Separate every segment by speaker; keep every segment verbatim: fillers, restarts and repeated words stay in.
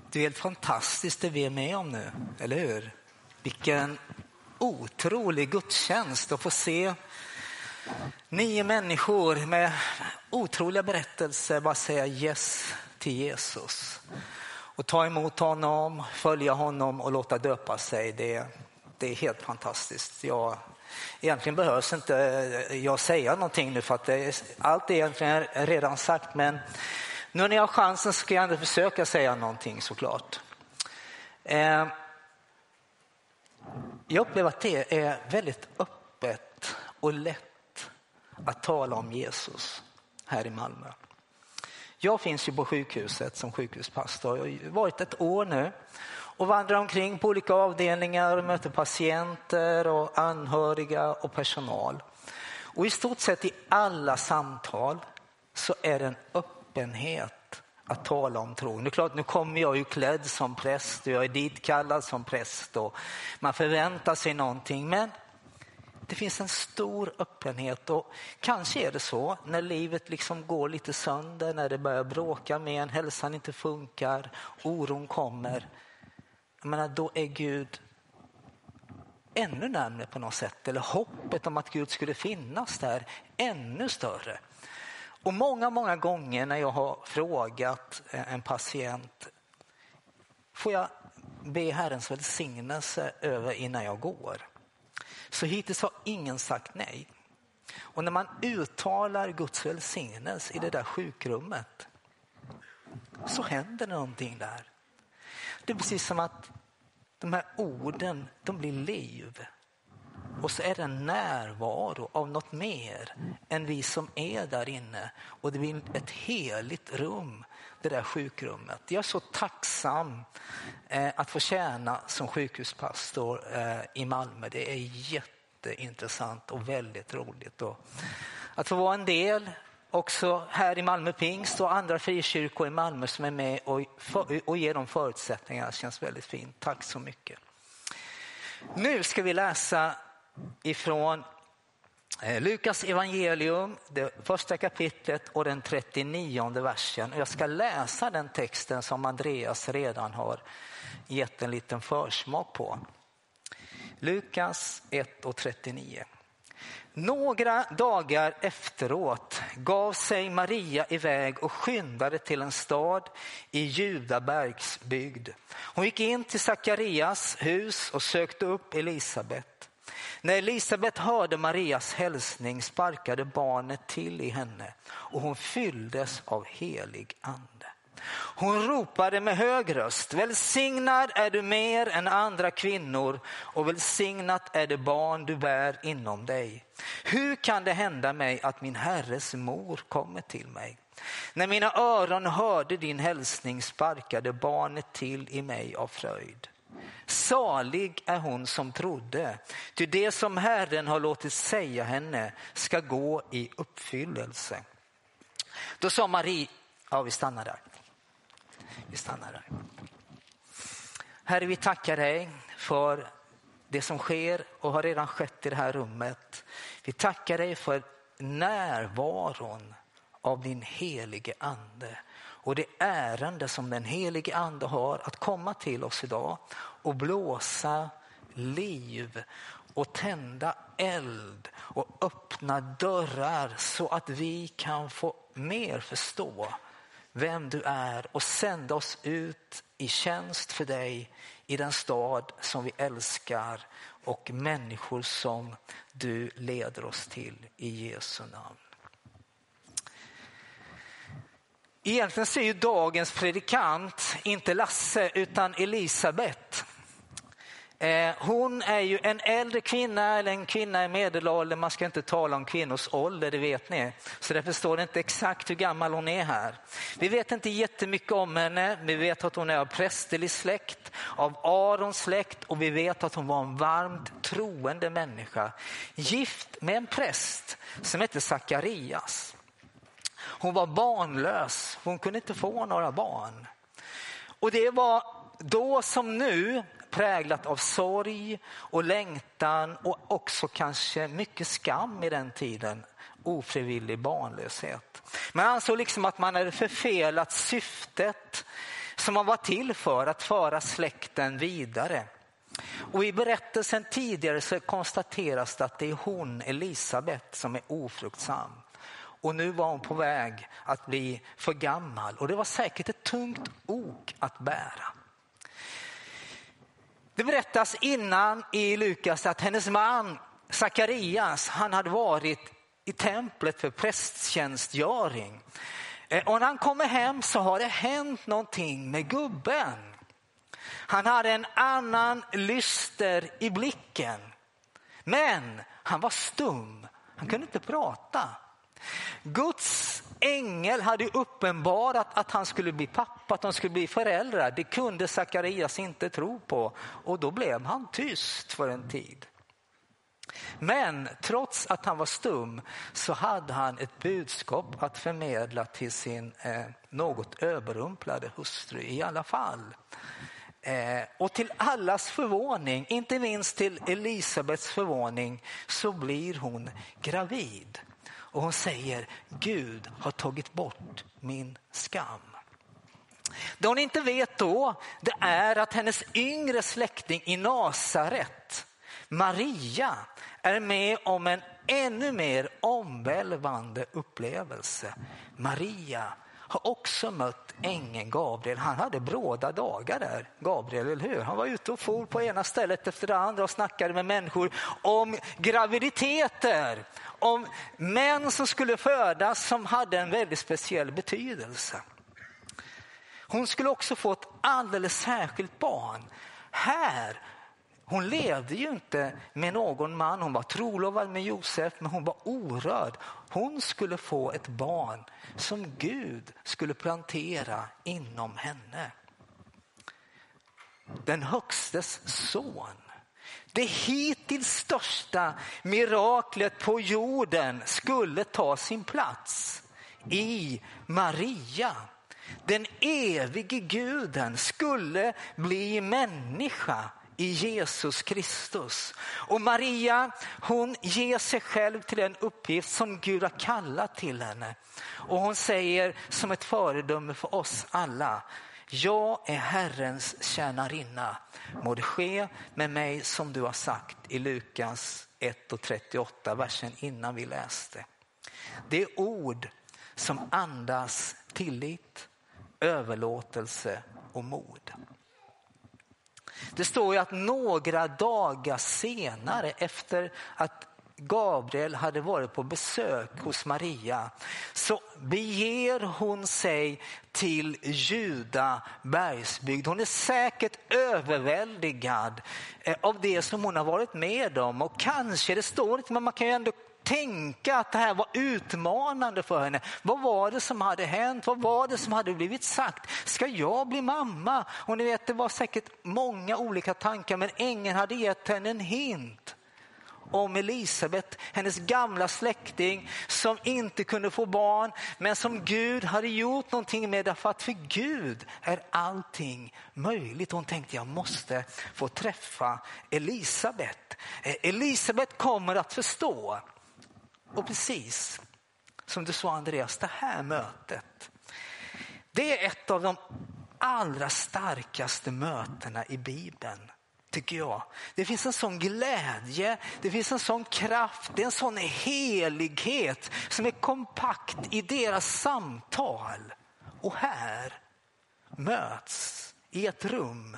Speaker 1: Det är helt fantastiskt det vi är med om nu, eller hur? Vilken otrolig gudstjänst att få se nio människor med otroliga berättelser bara säga yes till Jesus. Och ta emot honom, följa honom och låta döpa sig. Det, det är helt fantastiskt. Jag, egentligen behövs inte jag säga någonting nu för att det, allt är egentligen redan sagt. Men nu när jag har chansen ska jag ändå försöka säga någonting såklart. Eh, jag upplever att det är väldigt öppet och lätt att tala om Jesus här i Malmö. Jag finns ju på sjukhuset som sjukhuspastor. Jag har varit ett år nu och vandrar omkring på olika avdelningar och möter patienter och anhöriga och personal. Och i stort sett i alla samtal så är det en öppenhet att tala om tron. Det är klart, nu kommer jag ju klädd som präst och jag är ditkallad som präst och man förväntar sig någonting, men det finns en stor öppenhet. Och kanske är det så när livet liksom går lite sönder, när det börjar bråka med en, hälsan inte funkar, oron kommer. Jag menar, då är Gud ännu närmare på något sätt, eller hoppet om att Gud skulle finnas där ännu större. Och många, många gånger när jag har frågat en patient, får jag be Herrens välsignelse över innan jag går? Så hittills har ingen sagt nej. Och när man uttalar Guds välsignelse i det där sjukrummet så händer någonting där. Det är precis som att de här orden, de blir liv. Och så är det en närvaro av något mer än vi som är där inne. Och det blir ett heligt rum, det där sjukrummet. Jag är så tacksam eh, att få tjäna som sjukhuspastor eh, i Malmö. Det är jätteintressant och väldigt roligt. Och att få vara en del också här i Malmö Pingst och andra frikyrkor i Malmö som är med och, för, och ger dem förutsättningar känns väldigt fint. Tack så mycket. Nu ska vi läsa ifrån Lukas evangelium, det första kapitlet och den trettionionde versen. Jag ska läsa den texten som Andreas redan har gett en liten försmak på. Lukas ett och trettionio. Några dagar efteråt gav sig Maria iväg och skyndade till en stad i Judabergs bygd. Hon gick in till Sakarias hus och sökte upp Elisabet. När Elisabet hörde Marias hälsning sparkade barnet till i henne och hon fylldes av helig ande. Hon ropade med hög röst: välsignad är du mer än andra kvinnor och välsignat är det barn du bär inom dig. Hur kan det hända mig att min herres mor kommer till mig? När mina öron hörde din hälsning sparkade barnet till i mig av fröjd. Salig är hon som trodde, ty det som Herren har låtit säga henne ska gå i uppfyllelse. Då sa Maria, ja vi stannar där. Vi stannar där. Herre, vi tackar dig för det som sker och har redan skett i det här rummet. Vi tackar dig för närvaron av din helige ande och det ärende som den helige ande har att komma till oss idag och blåsa liv och tända eld och öppna dörrar så att vi kan få mer förstå vem du är och sända oss ut i tjänst för dig i den stad som vi älskar och människor som du leder oss till i Jesu namn. Egentligen så är ju dagens predikant inte Lasse utan Elisabet. Hon är ju en äldre kvinna eller en kvinna i medelåldern. Man ska inte tala om kvinnors ålder, det vet ni. Så därför står det inte exakt hur gammal hon är här. Vi vet inte jättemycket om henne. Vi vet att hon är av prästerlig släkt, av Arons släkt och vi vet att hon var en varmt troende människa. Gift med en präst som heter Sakarias. Hon var barnlös, hon kunde inte få några barn. Och det var då som nu präglat av sorg och längtan och också kanske mycket skam i den tiden. Ofrivillig barnlöshet. Man ansåg liksom att man hade förfelat syftet som har varit till för att föra släkten vidare. Och i berättelsen tidigare så konstateras det att det är hon, Elisabet, som är ofruktsam. Och nu var hon på väg att bli för gammal. Och det var säkert ett tungt ok att bära. Det berättas innan i Lukas att hennes man Sakarias, han hade varit i templet för prästtjänstgöring. Och när han kommer hem så har det hänt någonting med gubben. Han hade en annan lyster i blicken. Men han var stum. Han kunde inte prata. Guds ängel hade uppenbarat att han skulle bli pappa, att de skulle bli föräldrar. Det kunde Sakarias inte tro på. Och då blev han tyst för en tid. Men trots att han var stum så hade han ett budskap att förmedla till sin eh, något överrumplade hustru i alla fall. Eh, och till allas förvåning, inte minst till Elisabets förvåning, så blir hon gravid. Och hon säger, Gud har tagit bort min skam. Det hon inte vet då, det är att hennes yngre släkting i Nasaret, Maria, är med om en ännu mer omvälvande upplevelse. Maria har också mött ängeln Gabriel. Han hade bråda dagar där, Gabriel, eller hur? Han var ute och for på ena stället efter det andra och snackade med människor om graviditeter, om män som skulle födas som hade en väldigt speciell betydelse. Hon skulle också få ett alldeles särskilt barn. Här, hon levde ju inte med någon man. Hon var trolovad med Josef, men hon var orörd. Hon skulle få ett barn som Gud skulle plantera inom henne. Den högstes son. Det hittills största miraklet på jorden skulle ta sin plats i Maria. Den evige guden skulle bli människa i Jesus Kristus. Och Maria, hon ger sig själv till den uppgift som Gud har kallat till henne. Och hon säger som ett föredöme för oss alla: jag är Herrens tjänarinna. Må det ske med mig som du har sagt i Lukas ett och trettioåtta, versen innan vi läste. Det är ord som andas tillit, överlåtelse och mod. Det står ju att några dagar senare, efter att Gabriel hade varit på besök hos Maria, så beger hon sig till Juda bergsbygd. Hon är säkert överväldigad av det som hon har varit med om. Och kanske, det står inte, men man kan ju ändå tänka att det här var utmanande för henne. Vad var det som hade hänt? Vad var det som hade blivit sagt? Ska jag bli mamma? Och ni vet, det var säkert många olika tankar, men ängeln hade gett henne en hint om Elisabet, hennes gamla släkting som inte kunde få barn, men som Gud hade gjort någonting med, därför att för Gud är allting möjligt. Hon tänkte, jag måste få träffa Elisabet. Elisabet kommer att förstå. Och precis som du sa, Andreas, det här mötet, det är ett av de allra starkaste mötena i Bibeln, tycker jag. Det finns en sån glädje, det finns en sån kraft, det är en sån helighet som är kompakt i deras samtal. Och här möts i ett rum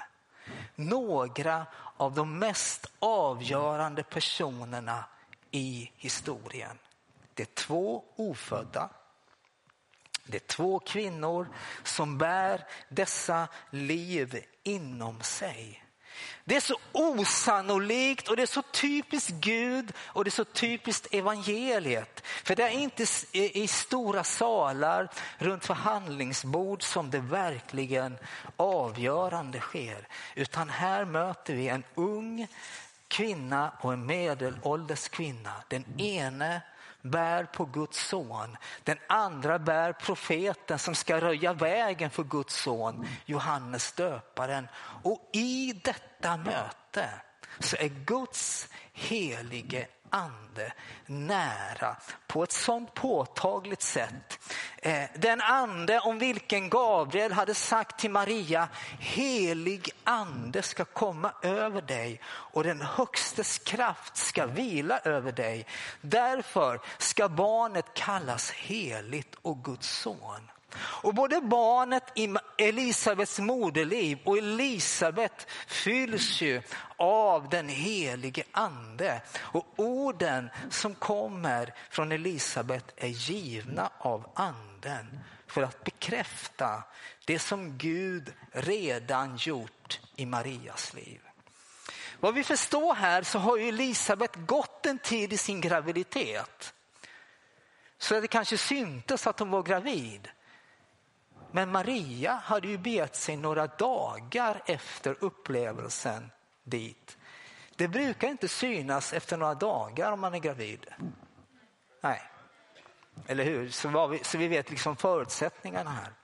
Speaker 1: några av de mest avgörande personerna i historien. Det är två ofödda. Det är två kvinnor som bär dessa liv inom sig. Det är så osannolikt och det är så typiskt Gud och det är så typiskt evangeliet. För det är inte i stora salar runt förhandlingsbord som det verkligen avgörande sker. Utan här möter vi en ung kvinna och en medelålders kvinna. Den ene bär på Guds son. Den andra bär profeten som ska röja vägen för Guds son, Johannes döparen. Och i detta möte så är Guds helige ande nära på ett sånt påtagligt sätt. Den ande om vilken Gabriel hade sagt till Maria, helig ande ska komma över dig och den högstes kraft ska vila över dig. Därför ska barnet kallas heligt och Guds son. Och både barnet i Elisabets moderliv och Elisabet fylls ju av den helige ande. Och orden som kommer från Elisabet är givna av anden för att bekräfta det som Gud redan gjort i Marias liv. Vad vi förstår här så har ju Elisabet gått en tid i sin graviditet. Så det kanske syntes att hon var gravid. Men Maria hade ju begett sig några dagar efter upplevelsen dit. Det brukar inte synas efter några dagar om man är gravid. Nej. Eller hur? Så, var vi, så vi vet liksom förutsättningarna här.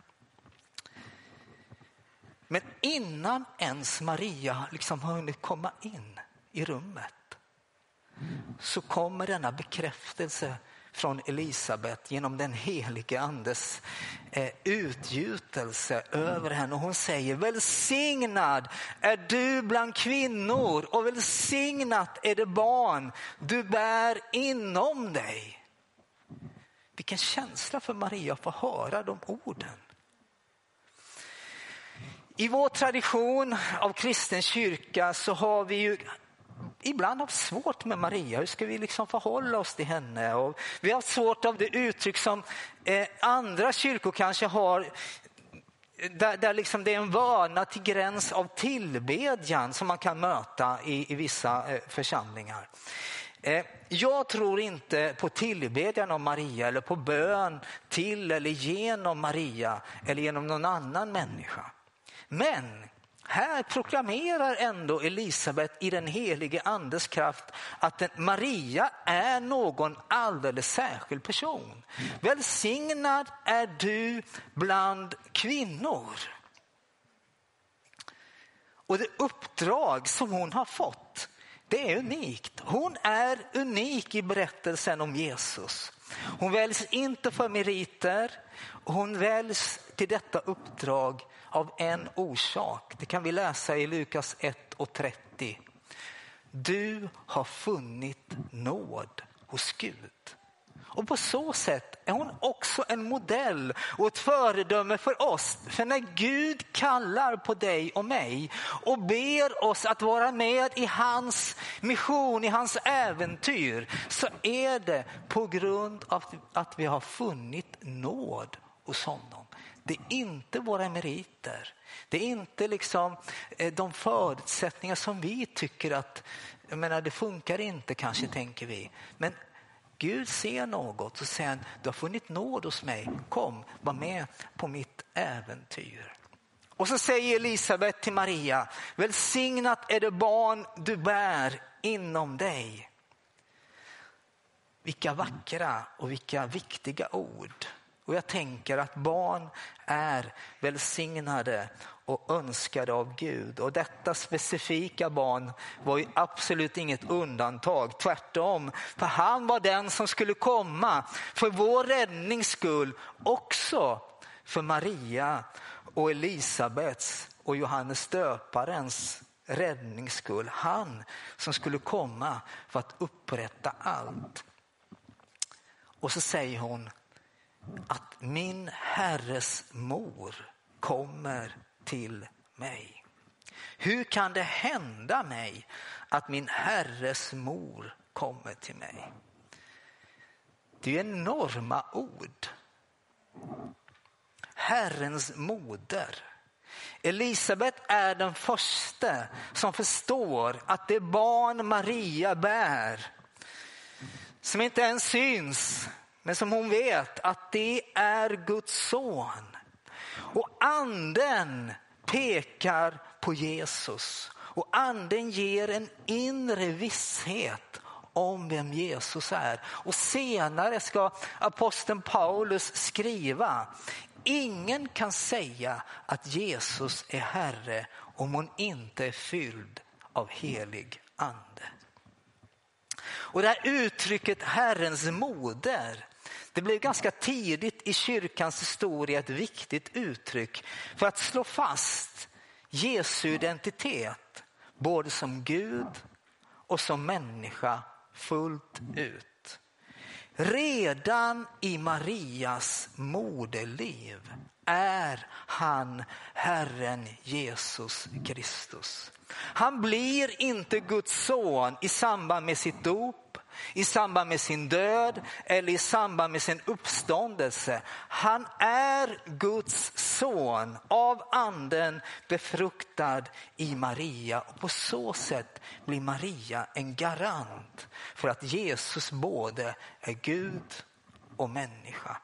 Speaker 1: Men innan ens Maria liksom har hunnit komma in i rummet så kommer denna bekräftelse från Elisabet genom den helige andes eh, utgjutelse över henne. Och hon säger, välsignad är du bland kvinnor och välsignat är det barn du bär inom dig. Vilken känsla för Maria att få höra de orden. I vår tradition av kristen kyrka så har vi ju ibland haft svårt med Maria. Hur ska vi liksom förhålla oss till henne? Och vi har haft svårt av det uttryck som eh, andra kyrkor kanske har, där, där liksom det är en vana till gräns av tillbedjan som man kan möta i, i vissa eh, församlingar. Eh, jag tror inte på tillbedjan av Maria eller på bön till eller genom Maria eller genom någon annan människa. Men här proklamerar ändå Elisabet i den helige andes kraft att Maria är någon alldeles särskild person. Välsignad är du bland kvinnor. Och det uppdrag som hon har fått, det är unikt. Hon är unik i berättelsen om Jesus. Hon väljs inte för meriter. Hon väljs till detta uppdrag av en orsak. Det kan vi läsa i Lukas ett och trettio. Du har funnit nåd hos Gud. Och på så sätt är hon också en modell och ett föredöme för oss. För när Gud kallar på dig och mig och ber oss att vara med i hans mission, i hans äventyr, så är det på grund av att vi har funnit nåd hos honom. Det är inte våra meriter. Det är inte liksom de förutsättningar som vi tycker att, jag menar, det funkar inte kanske, tänker vi. Men Gud ser något och säger, du har funnit nåd hos mig. Kom, var med på mitt äventyr. Och så säger Elisabet till Maria, välsignat är det barn du bär inom dig. Vilka vackra och vilka viktiga ord. Och jag tänker att barn är välsignade och önskade av Gud. Och detta specifika barn var ju absolut inget undantag. Tvärtom, för han var den som skulle komma för vår räddnings skull. Också för Maria och Elisabets och Johannes döparens räddnings skull. Han som skulle komma för att upprätta allt. Och så säger hon att min Herres mor kommer till mig. Hur kan det hända mig att min Herres mor kommer till mig? Det är enorma ord. Herrens moder. Elisabet är den första som förstår att det barn Maria bär, som inte ens syns, men som hon vet att det är Guds son. Och anden pekar på Jesus. Och anden ger en inre visshet om vem Jesus är. Och senare ska aposteln Paulus skriva: ingen kan säga att Jesus är Herre om hon inte är fylld av helig ande. Och det här uttrycket Herrens moder, det blev ganska tidigt i kyrkans historia ett viktigt uttryck för att slå fast Jesu identitet både som Gud och som människa fullt ut. Redan i Marias moderliv är han Herren Jesus Kristus. Han blir inte Guds son i samband med sitt dop, i samband med sin död eller i samband med sin uppståndelse. Han är Guds son av anden befruktad i Maria, och på så sätt blir Maria en garant för att Jesus både är Gud och människa.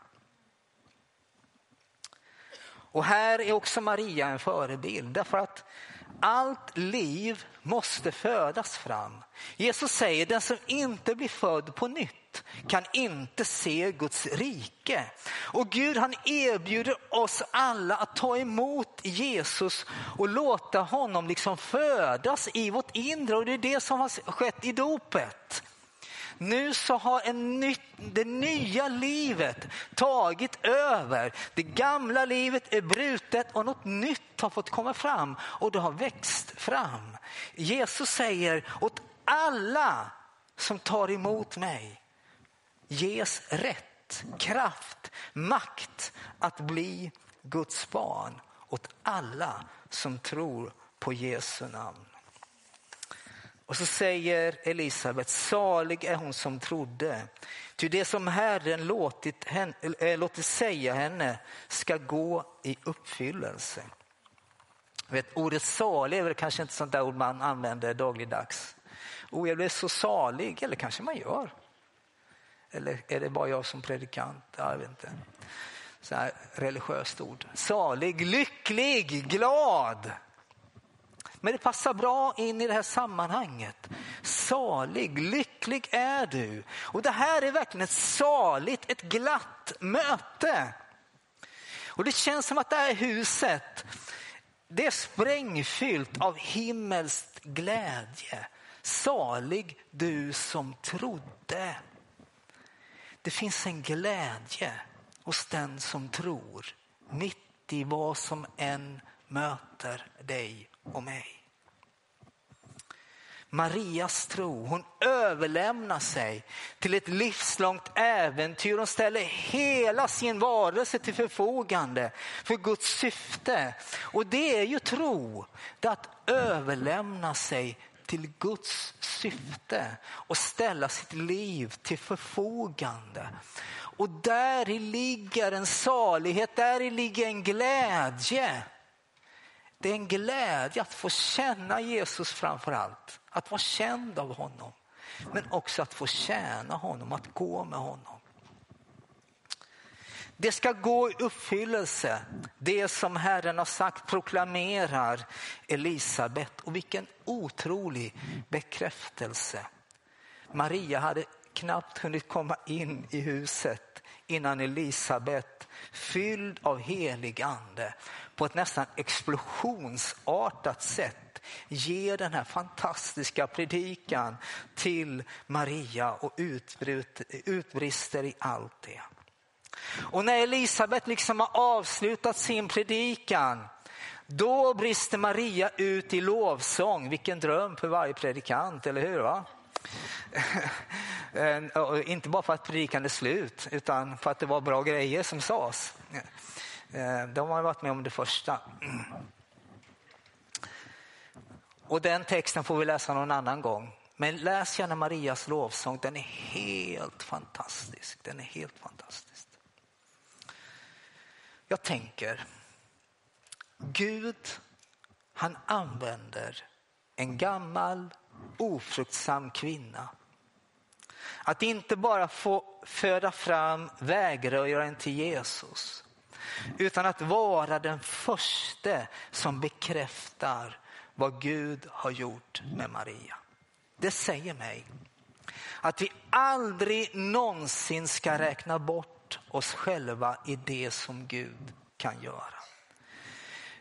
Speaker 1: Och här är också Maria en förebild, därför att allt liv måste födas fram. Jesus säger, den som inte blir född på nytt kan inte se Guds rike. Och Gud, han erbjuder oss alla att ta emot Jesus och låta honom liksom födas i vårt inre. Och det är det som har skett i dopet. Nu så har en ny, det nya livet tagit över. Det gamla livet är brutet och något nytt har fått komma fram, och det har växt fram. Jesus säger, åt alla som tar emot mig ges rätt, kraft, makt att bli Guds barn, åt alla som tror på Jesu namn. Och så säger Elisabet, salig är hon som trodde, ty det som Herren låtit, henne, äh, låtit säga henne ska gå i uppfyllelse. Vet, ordet salig är väl kanske inte sånt där ord man använder dagligdags. Oh, jag blev så salig, eller kanske man gör. Eller är det bara jag som predikant? Ja, jag vet inte. Så här religiöst ord. Salig, lycklig, glad. Men det passar bra in i det här sammanhanget. Salig, lycklig är du. Och det här är verkligen ett saligt, ett glatt möte. Och det känns som att det här huset, det är sprängfyllt av himmelskt glädje. Salig du som trodde. Det finns en glädje hos den som tror, mitt i vad som än möter dig och mig. Marias tro, hon överlämnar sig till ett livslångt äventyr. Hon ställer hela sin varelse till förfogande för Guds syfte. Och det är ju tro, det är att överlämna sig till Guds syfte och ställa sitt liv till förfogande. Och där ligger en salighet, där ligger en glädje. Det är en glädje att få känna Jesus framför allt. Att vara känd av honom. Men också att få tjäna honom, att gå med honom. Det ska gå i uppfyllelse. Det som Herren har sagt proklamerar Elisabet. Och vilken otrolig bekräftelse. Maria hade knappt hunnit komma in i huset innan Elisabet, fylld av helig ande, på ett nästan explosionsartat sätt ger den här fantastiska predikan till Maria och utbrister i allt det. Och när Elisabet liksom har avslutat sin predikan, då brister Maria ut i lovsång. Vilken dröm för varje predikant, eller hur va? Inte bara för att predikan är slut, utan för att det var bra grejer som sades. De har varit med om det första. Och den texten får vi läsa någon annan gång. Men läs gärna Marias lovsång. Den är helt fantastisk. Den är helt fantastisk. Jag tänker, Gud, han använder en gammal ofruktsam kvinna att inte bara få föda fram vägröjaren till Jesus, utan att vara den första som bekräftar vad Gud har gjort med Maria. Det säger mig att vi aldrig någonsin ska räkna bort oss själva i det som Gud kan göra.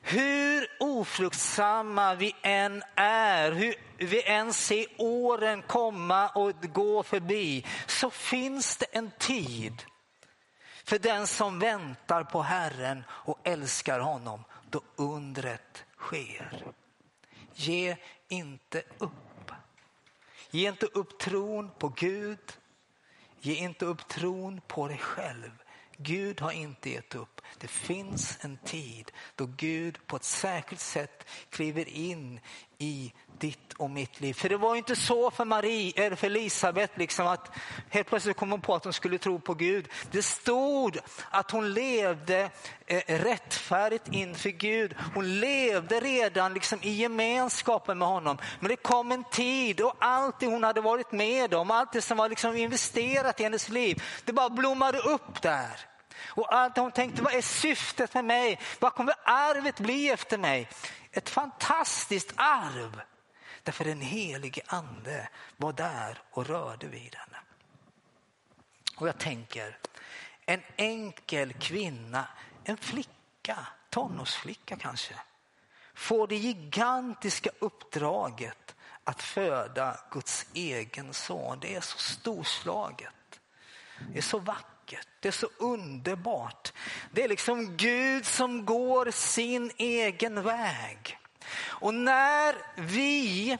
Speaker 1: Hur ofruktsamma vi än är, hur vi än ser åren komma och gå förbi, så finns det en tid för den som väntar på Herren och älskar honom, då undret sker. Ge inte upp. Ge inte upp tron på Gud. Ge inte upp tron på dig själv. Gud har inte gett upp. Det finns en tid då Gud på ett särskilt sätt kliver in i ditt och mitt liv. För det var ju inte så för Marie eller för Elisabet liksom, att helt plötsligt kom hon på att hon skulle tro på Gud. Det stod att hon levde eh, rättfärdigt inför Gud. Hon levde redan liksom i gemenskapen med honom. Men det kom en tid och allt det hon hade varit med om, allt det som var liksom investerat i hennes liv, det bara blommade upp där. Och allt hon tänkte, vad är syftet med mig? Vad kommer arvet bli efter mig? Ett fantastiskt arv. Därför den helige ande var där och rörde vid henne. Och jag tänker, en enkel kvinna, en flicka, tonårsflicka kanske, får det gigantiska uppdraget att föda Guds egen son. Det är så storslaget. Det är så vackert. Det är så underbart. Det är liksom Gud som går sin egen väg. Och när vi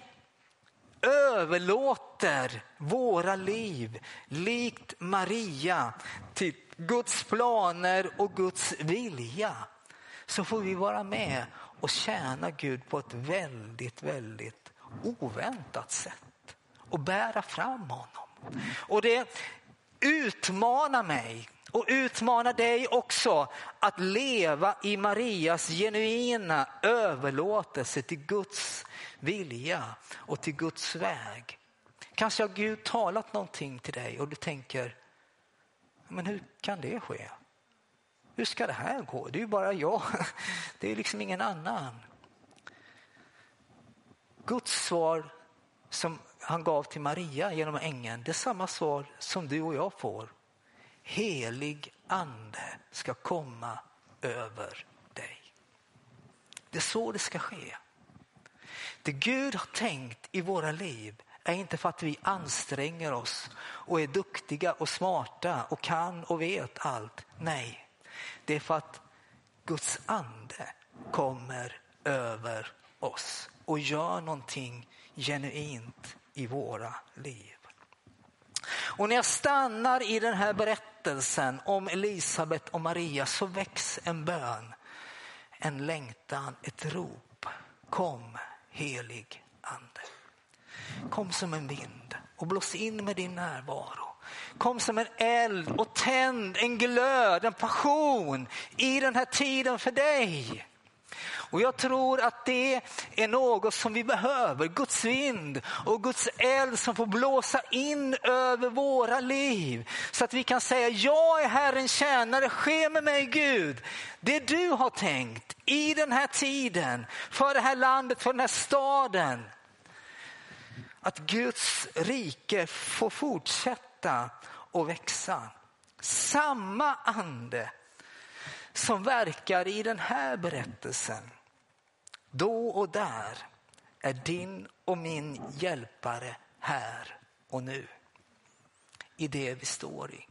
Speaker 1: överlåter våra liv likt Maria till Guds planer och Guds vilja, så får vi vara med och tjäna Gud på ett väldigt, väldigt oväntat sätt och bära fram honom. Och det utmanar mig och utmanar dig också att leva i Marias genuina överlåtelse till Guds vilja och till Guds väg. Kanske har Gud talat någonting till dig och du tänker, men hur kan det ske? Hur ska det här gå? Det är ju bara jag. Det är liksom ingen annan. Guds svar som han gav till Maria genom ängeln, det är samma svar som du och jag får. Helig ande ska komma över dig. Det är så det ska ske. Det Gud har tänkt i våra liv är inte för att vi anstränger oss och är duktiga och smarta och kan och vet allt. Nej, det är för att Guds ande kommer över oss och gör någonting genuint i våra liv. Och när jag stannar i den här berättelsen om Elisabet och Maria, så väcks en bön, en längtan, ett rop. Kom, helig ande. Kom som en vind och blås in med din närvaro. Kom som en eld och tänd en glöd, en passion i den här tiden för dig. Och jag tror att det är något som vi behöver. Guds vind och Guds eld som får blåsa in över våra liv. Så att vi kan säga, jag är Herrens tjänare, ske med mig Gud. Det du har tänkt i den här tiden, för det här landet, för den här staden. Att Guds rike får fortsätta och växa. Samma ande som verkar i den här berättelsen, då och där, är din och min hjälpare här och nu. I det vi står i.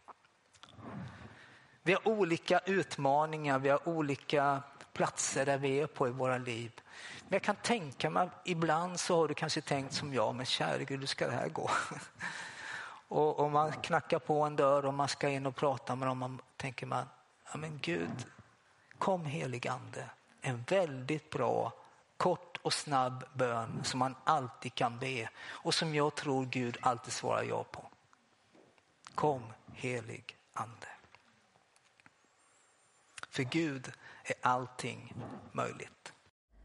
Speaker 1: Vi har olika utmaningar, vi har olika platser där vi är på i våra liv. Men jag kan tänka mig, ibland så har du kanske tänkt som jag, men kära Gud, hur ska det här gå? och, och man knackar på en dörr och man ska in och prata med dem, man tänker man, ja men Gud, kom helig ande. En väldigt bra, kort och snabb bön som man alltid kan be och som jag tror Gud alltid svarar ja på. Kom helig ande. För Gud är allting möjligt.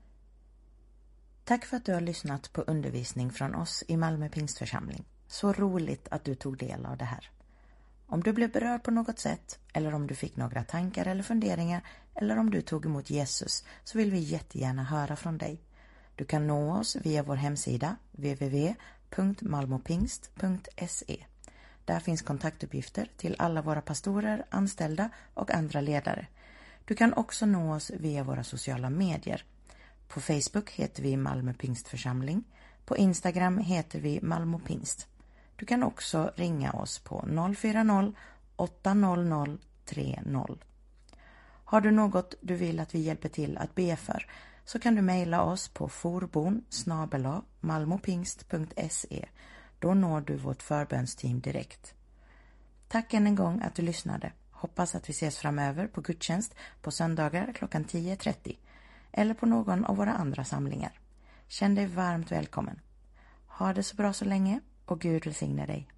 Speaker 2: Tack för att du har lyssnat på undervisning från oss i Malmö Pingstförsamling. Så roligt att du tog del av det här. Om du blev berörd på något sätt, eller om du fick några tankar eller funderingar, eller om du tog emot Jesus, så vill vi jättegärna höra från dig. Du kan nå oss via vår hemsida w w w punkt malmopingst punkt se. Där finns kontaktuppgifter till alla våra pastorer, anställda och andra ledare. Du kan också nå oss via våra sociala medier. På Facebook heter vi Malmö Pingstförsamling. På Instagram heter vi Malmö Pingst. Du kan också ringa oss på noll fyra noll åtta noll noll tre noll. Har du något du vill att vi hjälper till att be för, så kan du mejla oss på forbon snabel-a malmopingst punkt se. Då når du vårt förbönsteam direkt. Tack än en gång att du lyssnade. Hoppas att vi ses framöver på gudstjänst på söndagar klockan tio trettio eller på någon av våra andra samlingar. Känn dig varmt välkommen. Ha det så bra så länge och Gud välsigne dig.